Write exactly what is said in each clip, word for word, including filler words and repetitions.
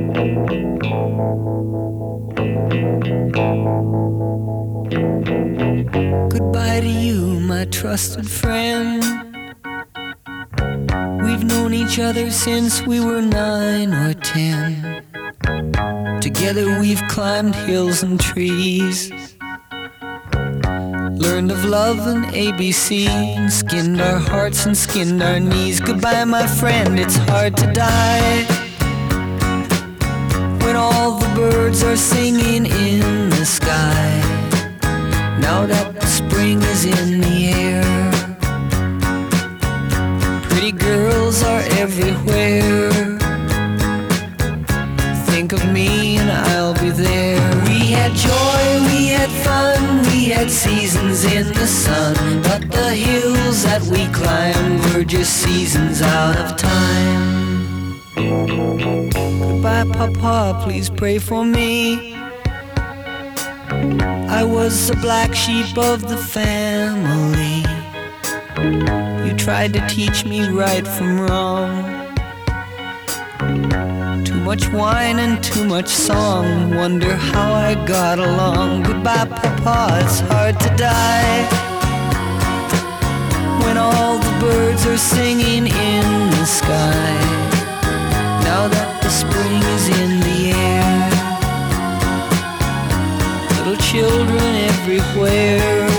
Goodbye to you, my trusted friend. We've known each other since we were nine or ten. Together we've climbed hills and trees, learned of love and A B C, and skinned our hearts and skinned our knees. Goodbye, my friend, it's hard to die when all the birds are singing in the sky. Now that the spring is in the air, pretty girls are everywhere. Think of me and I'll be there. We had joy, we had fun, we had seasons in the sun, but the hills that we climbed were just seasons out of time. Goodbye, Papa, please pray for me. I was the black sheep of the family. You tried to teach me right from wrong. Too much wine and too much song, wonder how I got along. Goodbye, Papa, it's hard to die when all the birds are singing in the sky. Now that the spring is in the air, little children everywhere.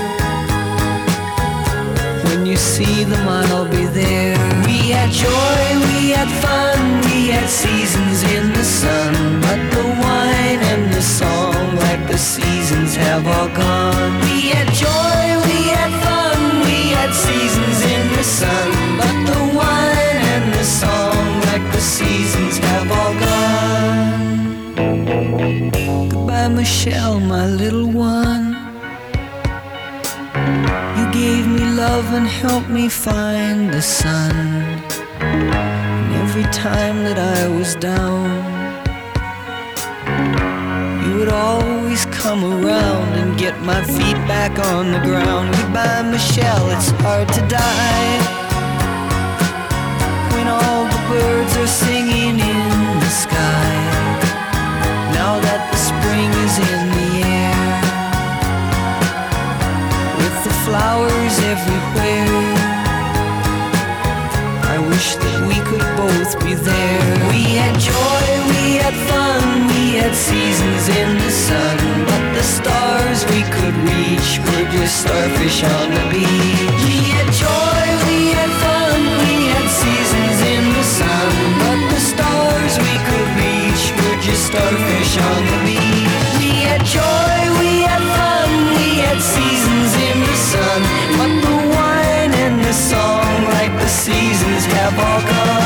When you see them, I'll be there. We had joy, we had fun, we had seasons in the sun, but the wine and the song, like the seasons, have all gone. We had joy, we had fun, we had seasons in the sun, but the wine and the song, like the seasons, have all gone. Goodbye, Michelle, my little one. You gave me love and helped me find the sun. And every time that I was down, you would always come around and get my feet back on the ground. Goodbye, Michelle, it's hard to die when all the birds are singing in the sky. Now that the spring is in the air, with the flowers everywhere, I wish that we could both be there. We had joy, we had fun, we had seasons in the sun, but the stars we could reach were just starfish on the beach. We had joy, we had fun, we had seasons in the sun, but the stars we could reach were just starfish on the beach. We had joy, we had fun, we had seasons in the sun, but the wine and the song, like the seasons, have all gone.